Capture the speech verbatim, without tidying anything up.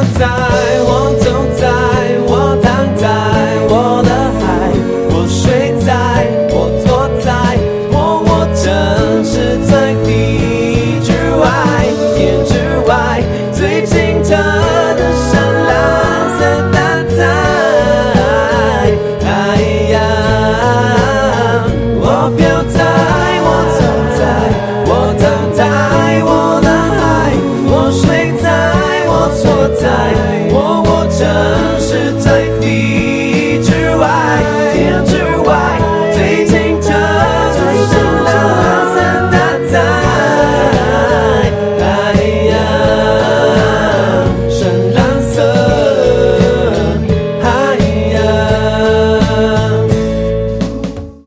在，我走在，我躺在我的海，我睡在，我坐在，我我正是在地之外，天之外，最清澈的山蓝色大彩。太阳，我飘在，我走在，我躺在。